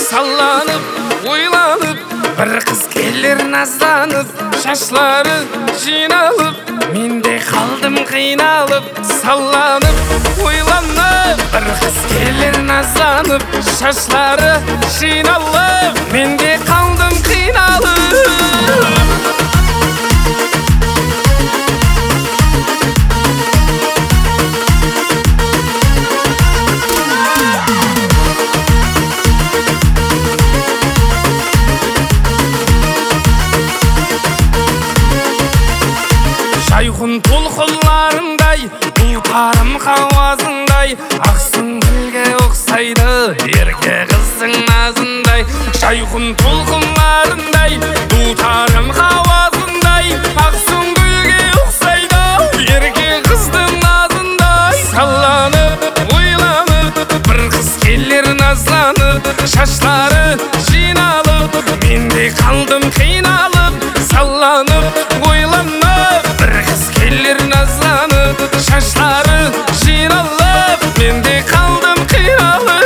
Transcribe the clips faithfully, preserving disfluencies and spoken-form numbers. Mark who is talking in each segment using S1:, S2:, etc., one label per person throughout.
S1: салланып, ойланып, бір қыз келер назданып, шашлары жиналып, мен де қалдым қиналып. Салланып, ойланып, бір қыз келер назданып, шашлары жиналып, мен де қалдым қиналып. Шайхун толқынларындай, бұлтарым қауазындай, ақсын гүлге ұқсайды, ерке қыздың назындай. Шайхун толқынларындай, бұлтарым қауазындай, ақсын гүлге ұқсайды, ерке қыздың назындай. Салланып, ойланып, бір қыз келер назланып, шашлары жиналып, мен де қалдым қиналып. Салланып, ойланып, бір қыз келер назланып, шашлары жиналып, мен де қалдым қиналып.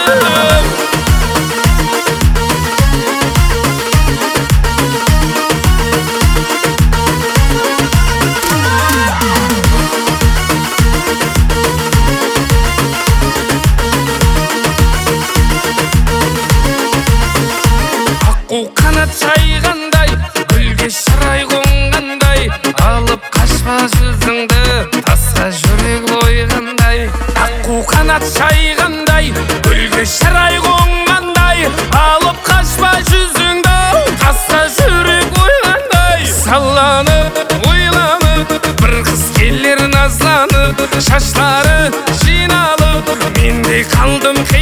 S1: Аққу қанат жайғандай, гүлге шырай қонғандай, алып қашпа жүзіңді, тасқа жүрек ойғандай. Аққу қанат жайғандай, гүлге шырай қонғандай, алып қашпа жүзіңді, тасқа жүрек ойғандай. Салланып, ойланып, бір қыз келер назланып, шашлары жиналып, мен де қалдым